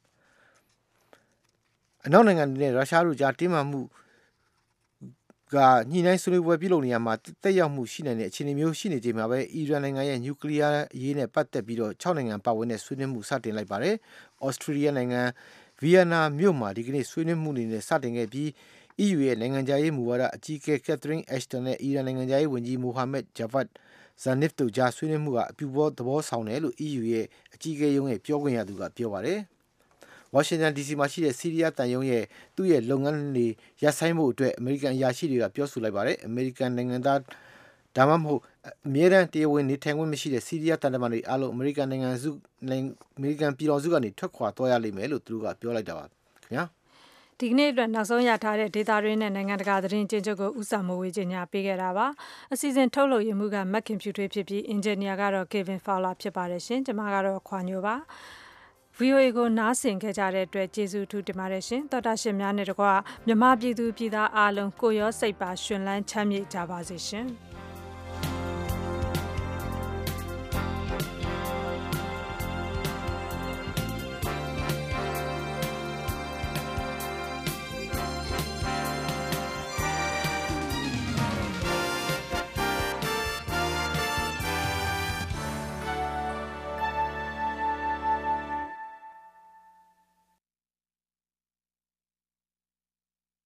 အနောက်နိုင်ငံတွေနဲ့ရုရှားတို့ကြားတင်းမာမှုကညှိနှိုင်းဆွေးနွေးပွဲပြုလုပ်နေရမှာတက်ရောက်မှုရှိနိုင်တဲ့အခြေအနေမျိုးရှိနေချိန်မှာပဲအီရန်နိုင်ငံရဲ့နျူကလ িয়ার အရေးနဲ့ပတ်သက်ပြီးတော့6နိုင်ငံပါဝင်တဲ့ဆွေးနွေးမှုစတင်လိုက်ပါတယ်။ဩစတြေးလျနိုင်ငံဗီယက်နာမြို့မှာဒီကနေ့ဆွေးနွေးမှုတွေနဲ့စတင်ခဲ့ပြီး EU ရဲ့နိုင်ငံခြားရေးမူဝါဒအကြီးအကဲကက်သရင်းအက်ရှ်တန်နဲ့အီရန်နိုင်ငံခြားရေးဝန်ကြီးမိုဟာမက်ဂျာဗတ်ဇာနစ်တို့ကြားဆွေးနွေးမှုကအပြုသဘောဆောင်တယ်လို့ EU ရဲ့အကြီးအကဲရုံးရဲ့ပြောခွင့်ရသူကပြောပါတယ်။ဝါရှင်တန် DC မှာရှိတဲ့ဆီးရီးယားတန်ယုံရဲ့သူ့ရဲ့လုပ်ငန်းတွေရပ်ဆိုင်းဖို့အတွက်အမေရိကန်အရာရှိတွေကပြောဆိုလိုက်ပါတယ်။အမေရိကန်နိုင်ငံသားဒါမှမဟုတ်အမြဲတမ်းတရားဝင်နေထိုင်ခွင့်မရှိတဲ့ဆီးရီးယားတန်တမန်တွေအားလုံးအမေရိကန်ပြည်ထောင်စုကနေထွက်ခွာသွားရလိမ့်မယ်လို့သူတို့ကပြောလိုက်တာပါခင်ဗျာ။ဒီကနေ့အတွက်နောက်ဆုံးရထားတဲ့ဒေတာရင်းနဲ့နိုင်ငံတကာသတင်းချင်းချုပ်ကိုဦးဆောင်မိုးဝေးကြီးညာပေးခဲ့တာပါအစီအစဉ်ထုတ်လုပ်ရမှုကမက်ခင်ဖြူထွေးဖြစ်ပြီးအင်ဂျင်နီယာကတော့ Kevin Fowler ဖြစ်ပါတယ်ရှင်ကျွန်မကတော့ခွာညိုပါ VOA ကိုနားဆင်ခဲ့ကြတဲ့အတွက်ကျေးဇူးထူးတင်ပါတယ်ရှင်တော်တာရှင်များနဲ့တကွမြမပြည်သူပြည်သားအားလုံးကိုရောစိတ်ပါရှင်လန်းချမ်းမြေ့ကြပါစေရှင်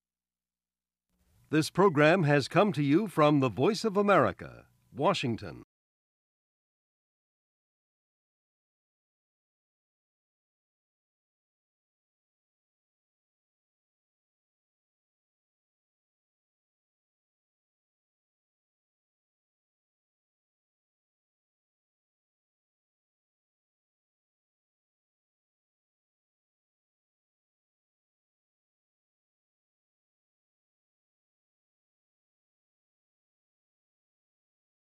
This program has come to you from the Voice of America, Washington.